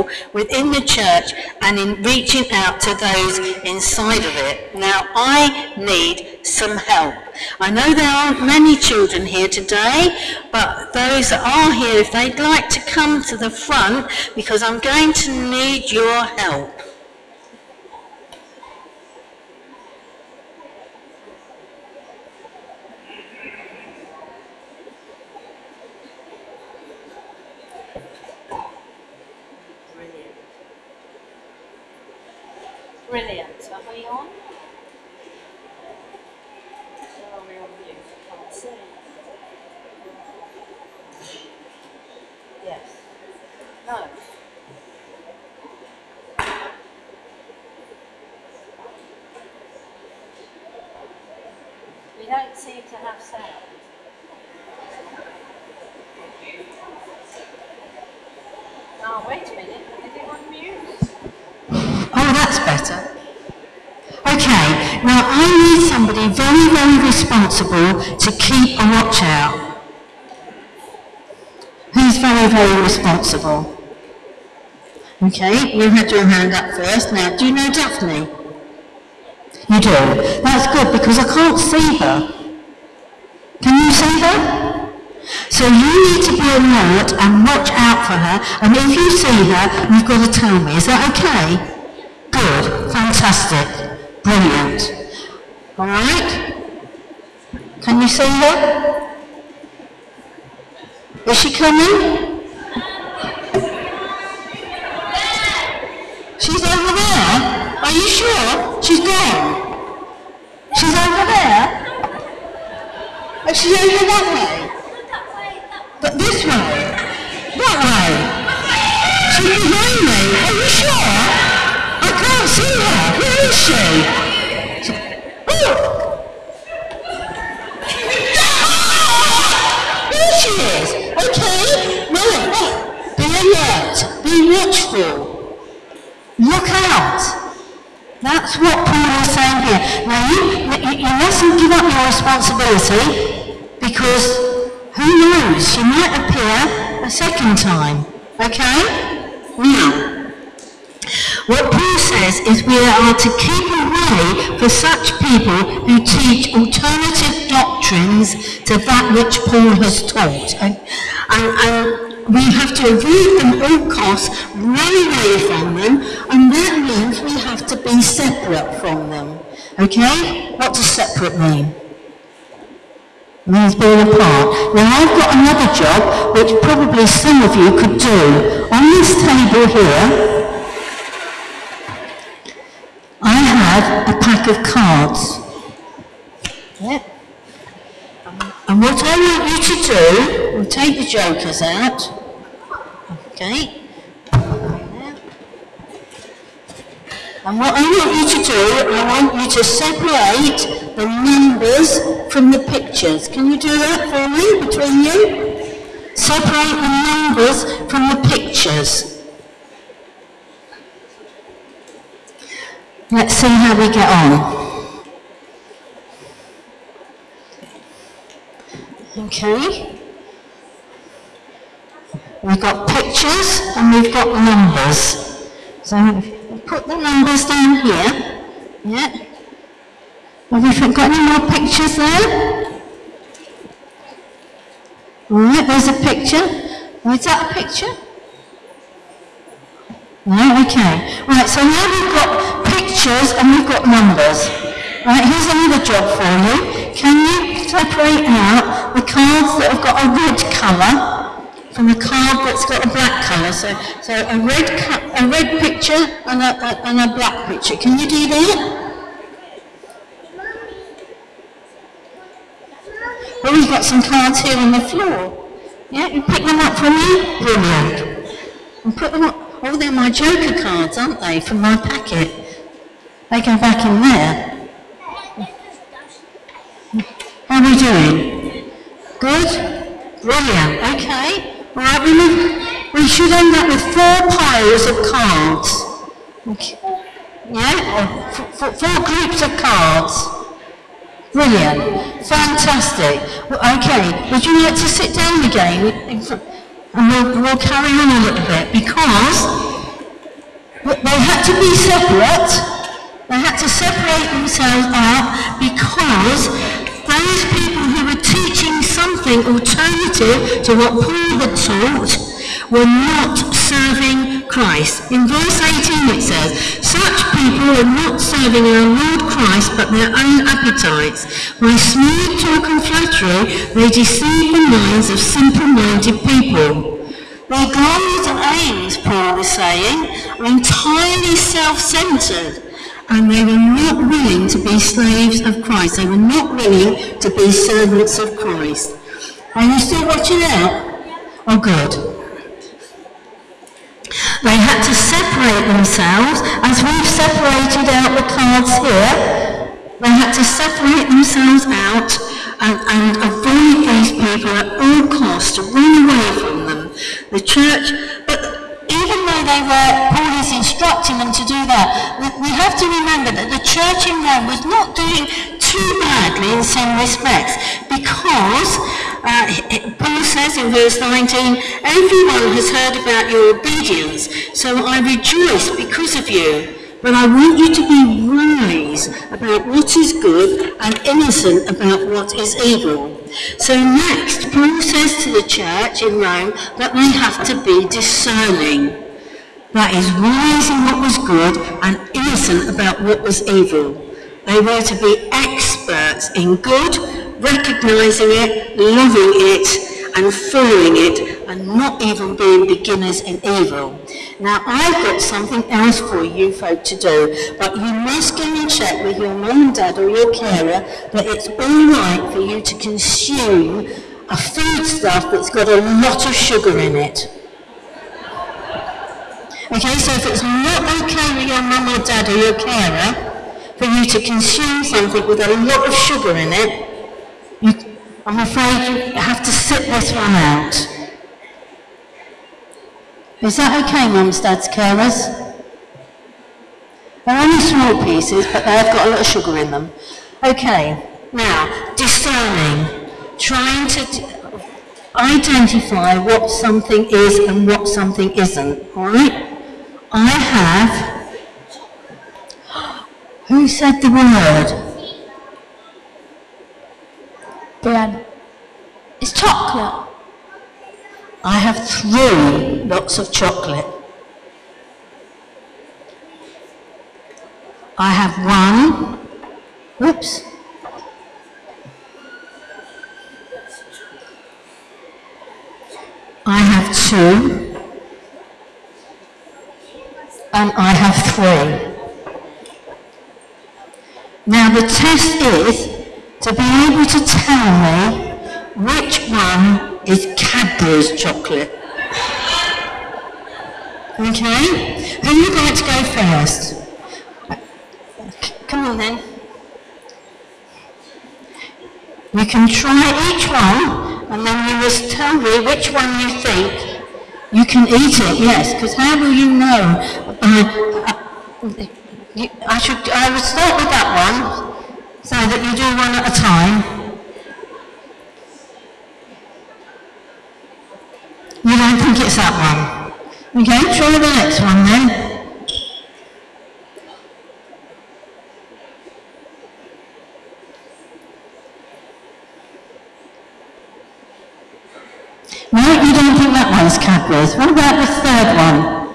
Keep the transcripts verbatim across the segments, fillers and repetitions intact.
people within the church and in reaching out to those inside of it. Now, I need some help. I know there aren't many children here today, but those that are here, if they'd like to come to the front, because I'm going to need your help. Brilliant. Are we on? Or are we on mute? I can't see. Yes. No. We don't seem to have sound. Oh, wait a minute. Is it on mute? Oh, that's better. Okay, now I need somebody very, very responsible to keep a watch out. Who's very, very responsible? Okay, you had your hand up first. Now, do you know Daphne? You do. That's good because I can't see her. Can you see her? So you need to be alert and watch out for her, and if you see her, you've got to tell me. Is that okay? Good. Fantastic. Brilliant. All right? Can you see her? Is she coming? She's over there? Are you sure? She's gone. She's over there? Oh, she's over that way? But this way? That way? She's behind me. Are you sure? I can't see her. Where is she? she oh! There she is. Okay. Right. Oh. Be alert. Be watchful. Look out. That's what Paul is saying here. Now, you, you, you mustn't give up your responsibility because who knows, she might appear a second time. Okay? Now, what Paul says is we are to keep away for such people who teach alternative doctrines to that which Paul has taught. And, and, and we have to avoid them at all costs, run away from them, and that means we have to be separate from them. Okay? What does separate mean? It means being apart. Now I've got another job which probably some of you could do. On this table here, I have a pack of cards. Yeah. And what I want you to do, we'll take the jokers out. Okay. And what I want you to do, I want you to separate the numbers from the pictures. Can you do that for me, between you? Separate the numbers from the pictures. Let's see how we get on. Okay. We've got pictures and we've got numbers. So we'll put the numbers down here. Yeah. Have we got any more pictures there? Alright, there's a picture. Oh, is that a picture? No, okay. Right, so now we've got pictures and we've got numbers. Right, here's another job for you. Can you separate out the cards that have got a red colour from the card that's got a black colour? So, so a red a red picture and a, a, and a black picture. Can you do that? Well, we've got some cards here on the floor. Yeah, you pick them up for me? Brilliant. And put them up. Oh, they're my joker cards, aren't they, from my packet? They go back in there. How are we doing? Good? Brilliant. Okay. All right, we, we should end up with four piles of cards. Okay. Yeah? Or four, four groups of cards. Brilliant. Fantastic. Okay, would you like to sit down again? And we'll, we'll carry on a little bit because But they had to be separate. They had to separate themselves out because those people who were teaching something alternative to what Paul had taught were not serving Christ. In verse eighteen it says, such people are not serving our Lord Christ but their own appetites. By smooth talk and flattery they deceive the minds of simple-minded people. Their goals and aims, Paul is saying, are entirely self-centered, and they were not willing to be slaves of Christ. They were not willing to be servants of Christ. Are you still watching out? Oh, good. They had to separate themselves, as we've separated out the cards here. They had to separate themselves out and, and avoid these people at all costs, to run away from them. The church, but even though they were, Paul is instructing them to do that, we have to remember that the church in Rome was not doing too badly in some respects, because uh, Paul says in verse nineteen, everyone has heard about your obedience, so I rejoice because of you. But I want you to be wise about what is good and innocent about what is evil. So next, Paul says to the church in Rome that they have to be discerning. That is, wise in what was good and innocent about what was evil. They were to be experts in good, recognising it, loving it, and following it, and not even being beginners in evil. Now, I've got something else for you folk to do, but you must go and check with your mum and dad or your carer that it's all right for you to consume a foodstuff that's got a lot of sugar in it. Okay, so if it's not okay with your mum or dad or your carer for you to consume something with a lot of sugar in it, you, I'm afraid you have to sit this one out. Is that okay, mums, dads, carers? They're only small pieces, but they've got a lot of sugar in them. Okay, now, discerning. Trying to d- identify what something is and what something isn't, alright? I have... Who said the word? Brian. It's chocolate. I have three lots of chocolate. I have one, whoops, I have two, and I have three. Now the test is to be able to tell me which one is Cadbury's chocolate. Okay? Who would like to go first? Come on then. You can try each one, and then you must tell me which one you think. You can eat it, yes, because how will you know? Uh, uh, you, I should. I would start with that one, so that you do one at a time. You don't think it's that one? Okay, try the next one then. No, you don't think that one's Cadbury's. What about the third one?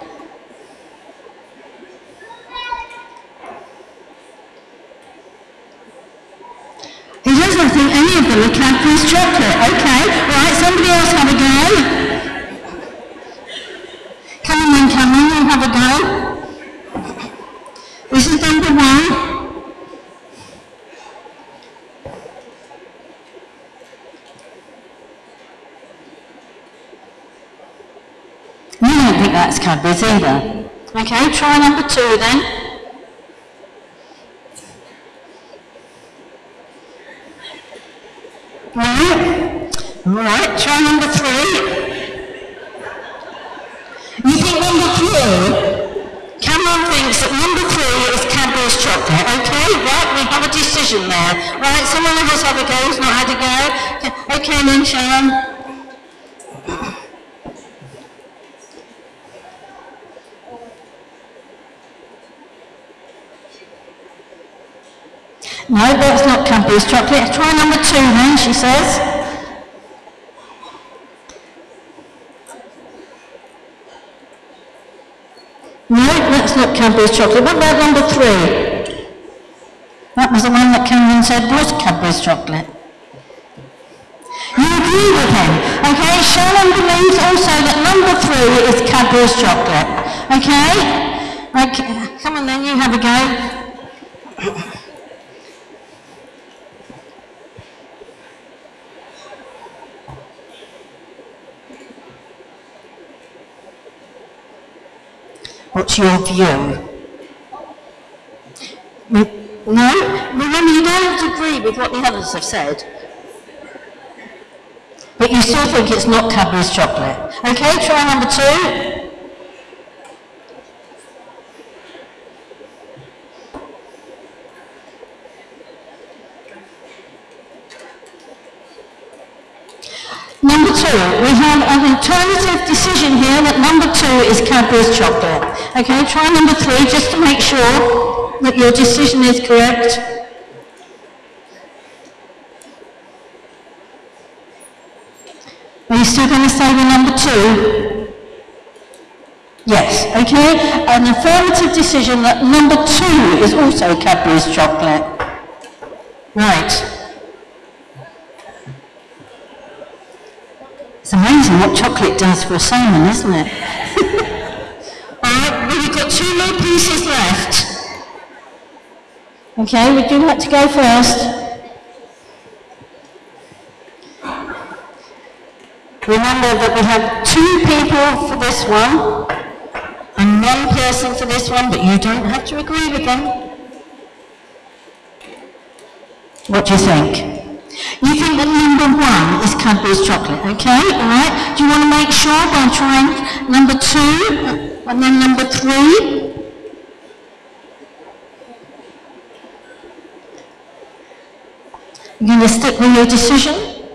He doesn't think any of them are Cadbury's chocolate. Okay, right, somebody else have a go. Come on then, Cameron, you have a go. This is number one. You don't think that's Cadbury's either. Okay, try number two then. Right. Alright, try number three. You think number three? Cameron thinks that number three is Cadbury's chocolate. Okay, right, we have a decision there. Right, someone else have a go who's not had a go. Okay then, Sharon. No, that's not Cadbury's chocolate. Try number two then, she says. No, that's not Cadbury's chocolate. What about number three? That was the one that Cameron said was Cadbury's chocolate. You agree with him, okay? Shannon believes also that number three is Cadbury's chocolate, okay? Okay, come on then, you have a go. What's your view? No? Remember, you don't have to agree with what the others have said. But you still think it's not Cadbury's chocolate. Okay, try number two. Number two, we have an alternative decision here that number two is Cadbury's chocolate. Okay, try number three just to make sure that your decision is correct. Are you still going to say with number two? Yes, okay. An affirmative decision that number two is also Cadbury's chocolate. Right. It's amazing what chocolate does for a salmon, isn't it? Alright, well, we've got two more pieces left. Okay, would you like to go first? Remember that we have two people for this one and one person for this one, but you don't have to agree with them. What do you think? You think that number one is Cadbury's chocolate, okay? Alright, do you want to make sure by trying number two and then number three? You're going to stick with your decision?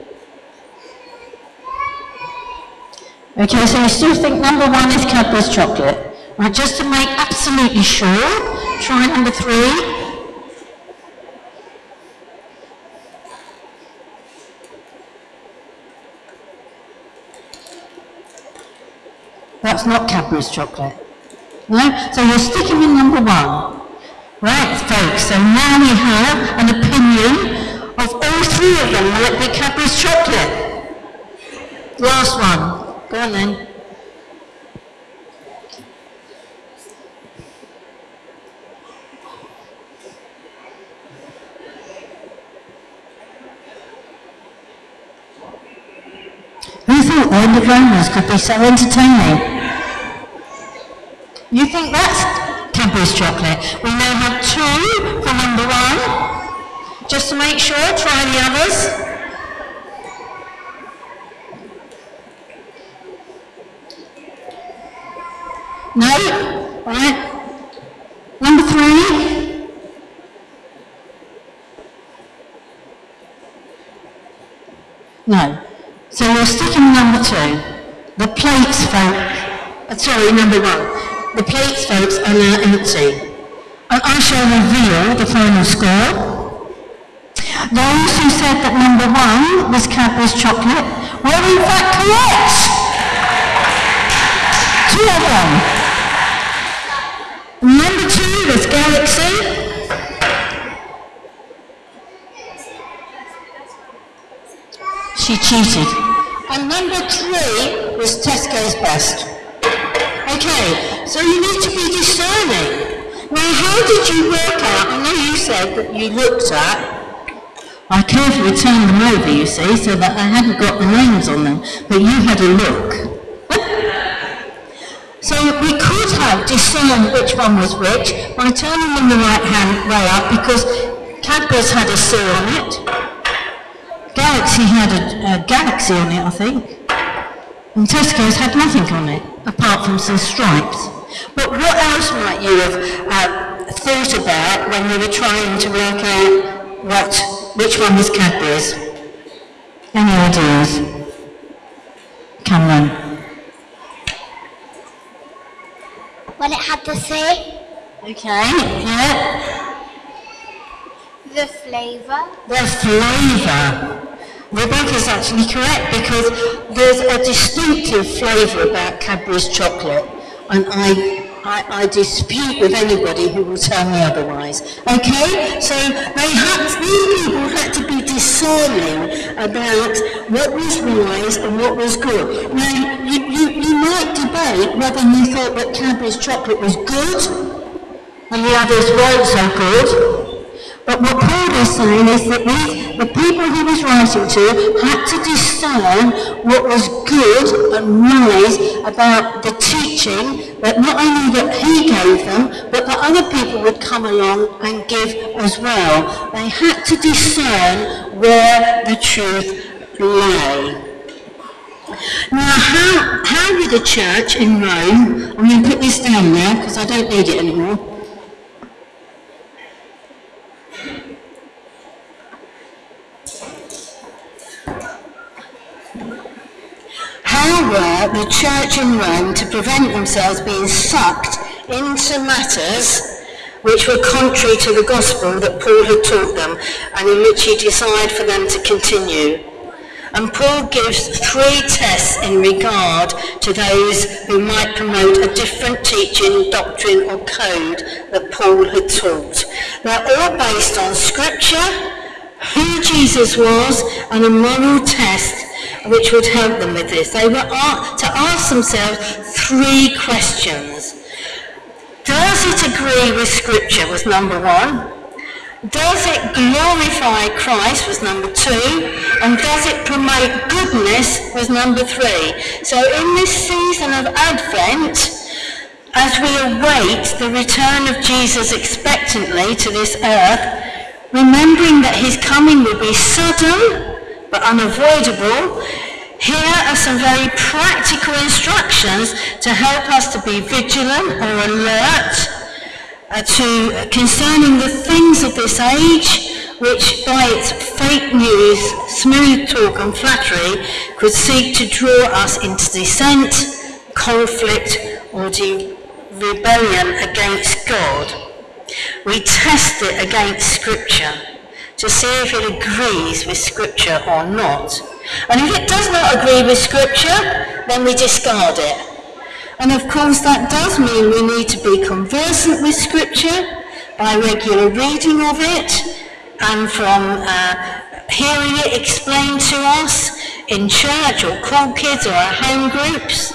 Okay, so you still think number one is Cadbury's chocolate. Right, just to make absolutely sure, try number three. That's not Cadbury's chocolate. No? So you're sticking with number one. Right, folks, so now we have an opinion of all three of them will it be Cadbury's chocolate. Last one. Go on then. Who thought the end of Romans could be so entertaining? You think that's Cadbury's chocolate? We now have two for number one. Just to make sure, try the others. No? Right. Number three. No. So we're sticking with number two. The plates, folks, uh, sorry, number one. The plates, folks, are now empty. And I shall reveal the final score. Those who said that number one was Cadbury's chocolate were in fact correct. Two of them. Number two was Galaxy. She cheated. And number three was Tesco's Best. Okay, so you need to be discerning. Now, how did you work out? I know you said that you looked at. I carefully turned them over, you see, so that I hadn't got the names on them, but you had a look. So we could have discerned which one was which by turning them the right hand way up, because Cadbury's had a C on it. Galaxy had a, a Galaxy on it, I think. And Tesco's had nothing on it, apart from some stripes. But what else might you have uh, thought about when you were trying to work out what, which one was Cadbury's? Any ideas? Cameron? When it had the C. Okay, yeah. The flavour? The flavour. Rebecca's actually correct, because there's a distinctive flavour about Cadbury's chocolate, and I, I, I dispute with anybody who will tell me otherwise. Okay, so they had, these people had to be discerning about what was wise and what was good. Now, you, you, you might debate whether you thought that Cadbury's chocolate was good, and the others weren't so good. But what Paul is saying is that these, the people he was writing to had to discern what was good and wise about the teaching that not only that he gave them, but that other people would come along and give as well. They had to discern where the truth lay. Now, how, how did the church in Rome, I'm going to put this down now because I don't need it anymore. How were the church in Rome to prevent themselves being sucked into matters which were contrary to the gospel that Paul had taught them, and in which he desired for them to continue? And Paul gives three tests in regard to those who might promote a different teaching, doctrine or code that Paul had taught. They're all based on scripture, who Jesus was, and a moral test which would help them with this. They were to ask themselves three questions. Does it agree with scripture was number one. Does it glorify Christ was number two. And does it promote goodness was number three. So in this season of Advent, as we await the return of Jesus expectantly to this earth, remembering that his coming will be sudden but unavoidable, here are some very practical instructions to help us to be vigilant or alert uh, to uh, concerning the things of this age, which by its fake news, smooth talk and flattery could seek to draw us into dissent, conflict or de- rebellion against God. We test it against scripture to see if it agrees with scripture or not. And if it does not agree with scripture, then we discard it. And of course that does mean we need to be conversant with scripture by regular reading of it and from uh, hearing it explained to us in church or cool kids or our home groups.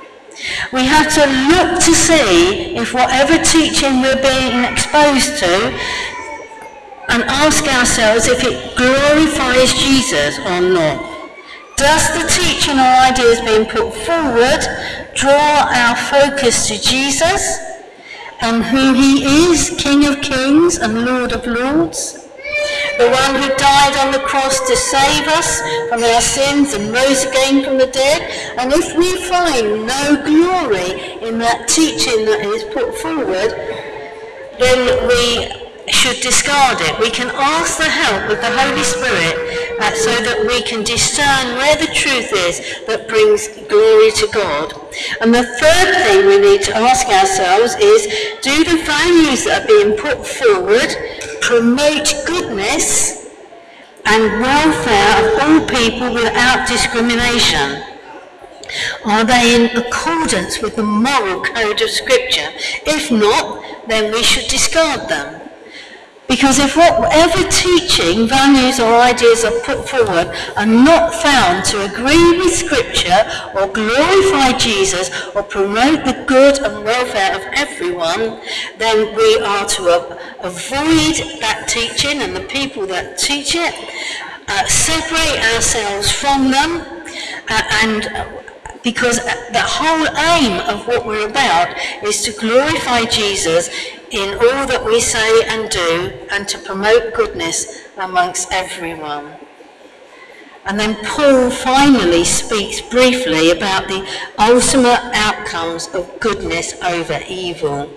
We have to look to see if whatever teaching we're being exposed to, and ask ourselves if it glorifies Jesus or not. Does the teaching or ideas being put forward draw our focus to Jesus and who he is, King of Kings and Lord of Lords? The one who died on the cross to save us from our sins and rose again from the dead. And if we find no glory in that teaching that is put forward, then we should discard it. We can ask the help of the Holy Spirit uh, so that we can discern where the truth is that brings glory to God. And the third thing we need to ask ourselves is, do the values that are being put forward promote goodness and welfare of all people without discrimination? Are they in accordance with the moral code of Scripture? If not, then we should discard them. Because if whatever teaching, values or ideas are put forward are not found to agree with Scripture or glorify Jesus or promote the good and welfare of everyone, then we are to uh, avoid that teaching and the people that teach it, uh, separate ourselves from them, uh, and uh, because the whole aim of what we're about is to glorify Jesus in all that we say and do, and to promote goodness amongst everyone. And then Paul finally speaks briefly about the ultimate outcomes of goodness over evil.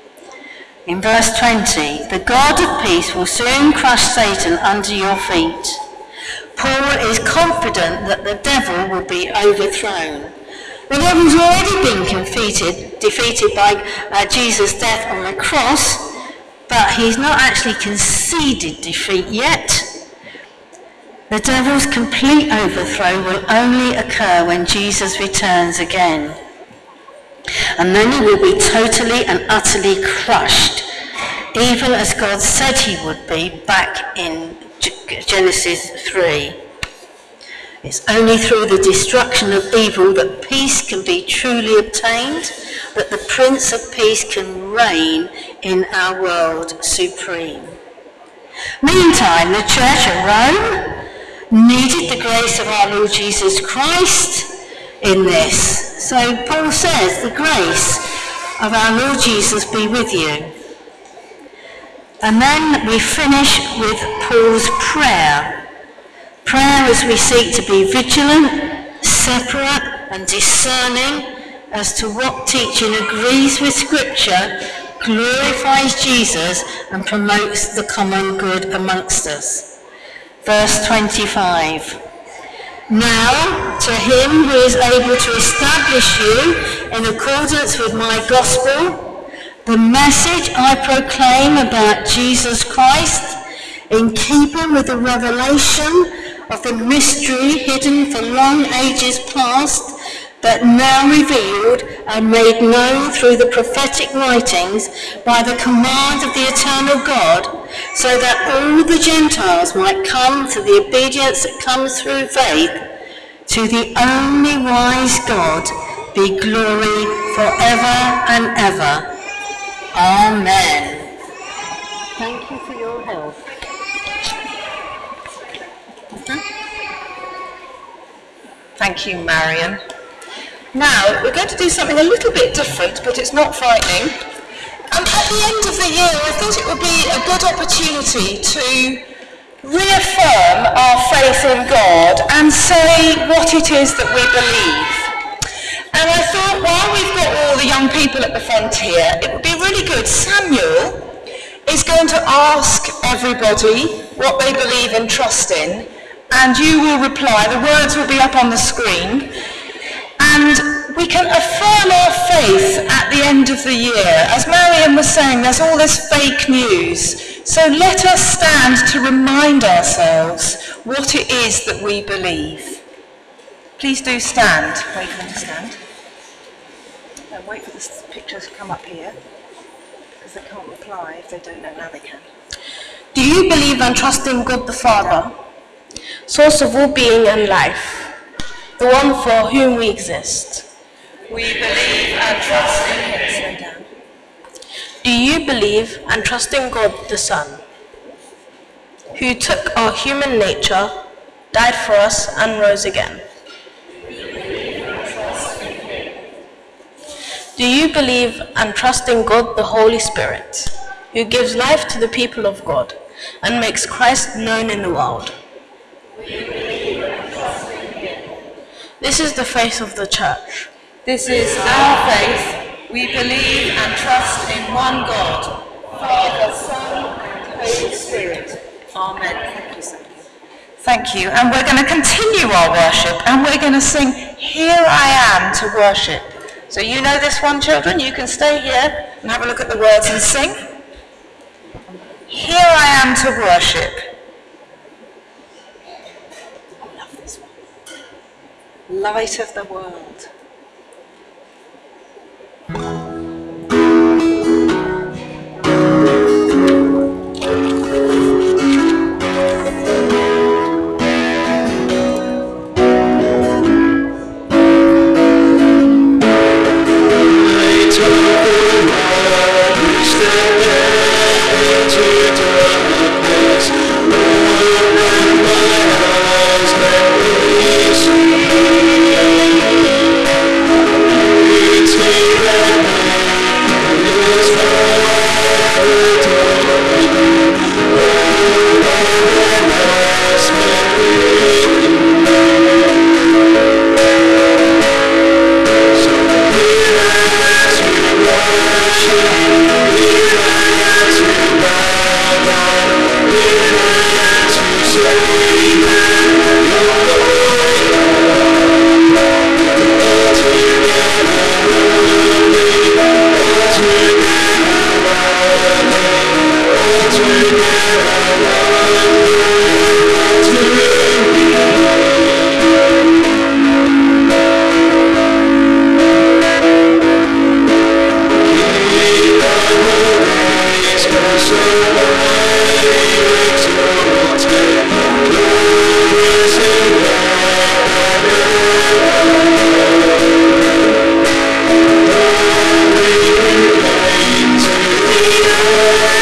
In verse twenty, the God of peace will soon crush Satan under your feet. Paul is confident that the devil will be overthrown. The devil's already been defeated, defeated by uh, Jesus' death on the cross, but he's not actually conceded defeat yet. The devil's complete overthrow will only occur when Jesus returns again. And then he will be totally and utterly crushed, even as God said he would be back in Genesis three. It's only through the destruction of evil that peace can be truly obtained, that the Prince of Peace can reign in our world supreme. Meantime, the Church at Rome needed the grace of our Lord Jesus Christ in this. So Paul says, the grace of our Lord Jesus be with you. And then we finish with Paul's prayer. Prayer as we seek to be vigilant, separate and discerning as to what teaching agrees with Scripture, glorifies Jesus and promotes the common good amongst us. Verse twenty-five. Now, to him who is able to establish you in accordance with my gospel, the message I proclaim about Jesus Christ, in keeping with the revelation of the mystery hidden for long ages past, but now revealed and made known through the prophetic writings by the command of the eternal God, so that all the Gentiles might come to the obedience that comes through faith. To the only wise God be glory forever and ever. Amen. Thank you for your help. Thank you, Marion. Now, we're going to do something a little bit different, but it's not frightening. Um, at the end of the year, I thought it would be a good opportunity to reaffirm our faith in God and say what it is that we believe. And I thought, while we've got all the young people at the front here, it would be really good. Samuel is going to ask everybody what they believe and trust in, and you will reply. The words will be up on the screen. And we can affirm our faith at the end of the year. As Marion was saying, there's all this fake news. So let us stand to remind ourselves what it is that we believe. Please do stand. Wait for them to stand. And wait for the pictures to come up here, because they can't reply if they don't know. Now they can. Do you believe and trust in God the Father, source of all being and life, the one for whom we exist? We believe and trust in him. Slow down. Do you believe and trust in God the Son, who took our human nature, died for us and rose again? Do you believe and trust in God the Holy Spirit, who gives life to the people of God and makes Christ known in the world? This is the faith of the Church. This is our faith. We believe and trust in one God, Father, Son, and Holy Spirit. Amen. Thank you, Sam. Thank you. And we're going to continue our worship, and we're going to sing Here I Am to Worship. So you know this one, children. You can stay here and have a look at the words and sing. Here I am to worship. I love this one. Light of the world. Together Thank you.